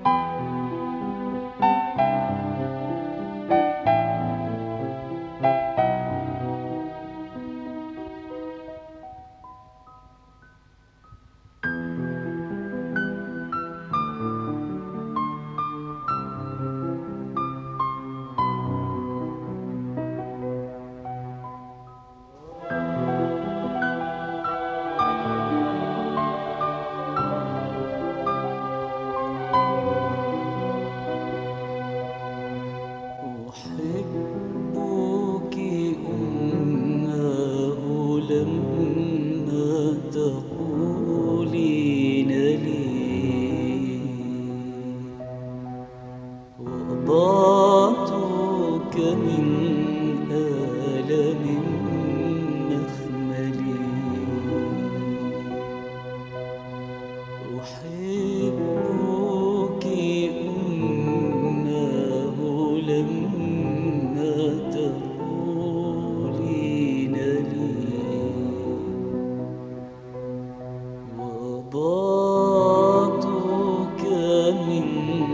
وأضعتك من آلم مخملي أحبك أماه لما تقولين لي وضعتك من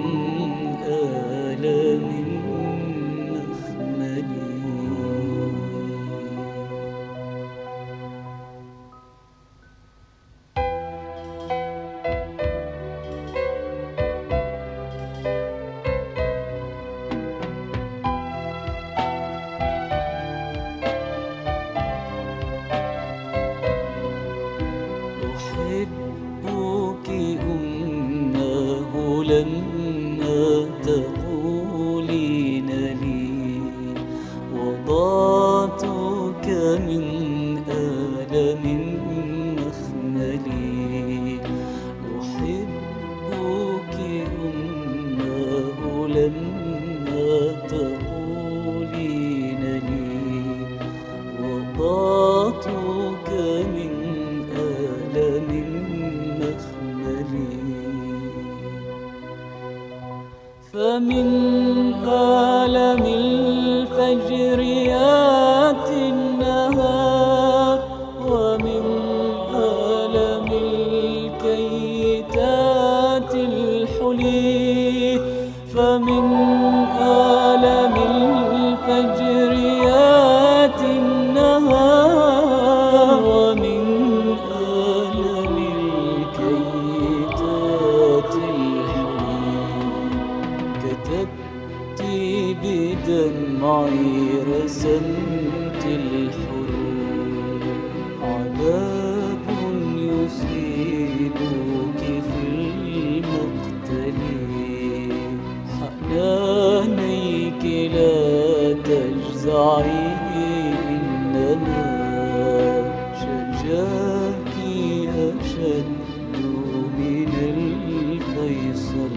آلم مخملي أحبك أماه لما تقولين لي وضعتك من آلم مخملي أحبك أماه لما تقولين لي وضعتك من آلم مخملي فمن آلم الفجر ياتي النهار ومن آلم الكي تاتي الحلي فمن آلم الفجر ياتي النهار ومن آلم الكي تاتي الحلي كتبت بدمعي رسمت الحروف عذاب يصيبك في المقتل حنانيك لا تجزعي إنما شجاك أشد من الفيصل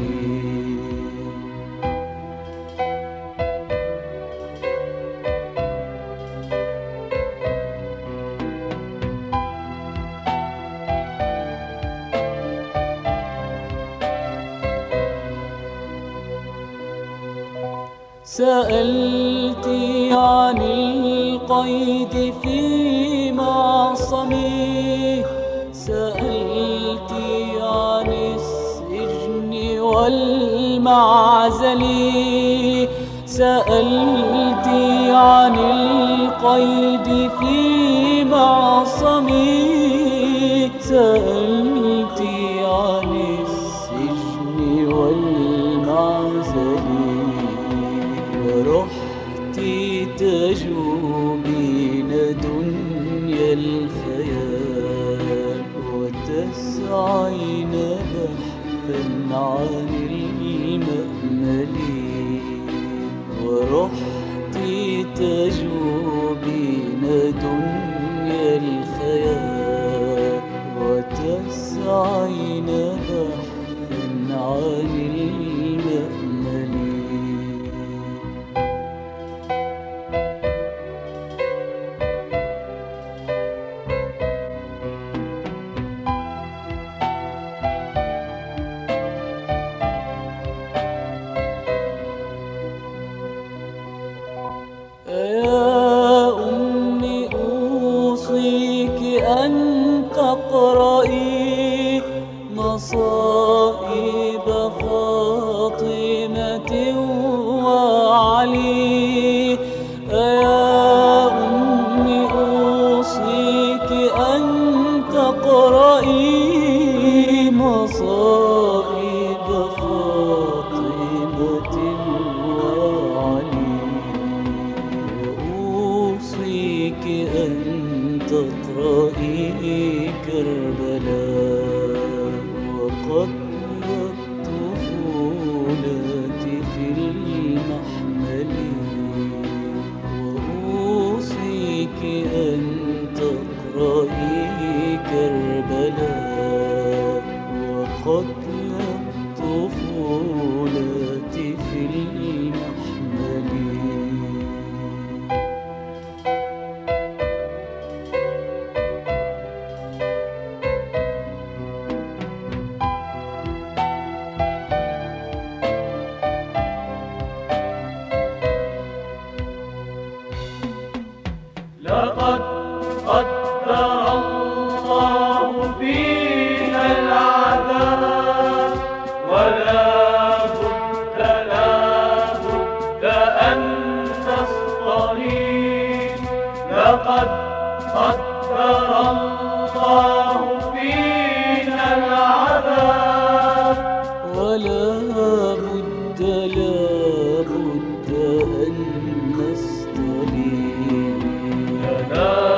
سألتي عن القيد في معصمي سألتي عن السجن والمعزل سألتي عن القيد في معصمي سألتي عن السجن والمعزل ورحت تجوبين دنيا الخيال وتسعين بحثا عن المأمل ورحت تجوبين دنيا الخيال وتسعين فاطمة وعلي. يا أمي أوصيك أن تقرئي مصائب فاطمة وعلي، وأوصيك أن تقرئي كربلاء وقتل الطفولة في المحمل، وأوصيك أن تقرئي كربلاء وقتل الطفولة في المحمل. لقد قدر الله فينا العذاب، ولا بد أن نصطليب. لقد قدر الله فينا العذاب، ولا بد أن نستطيع.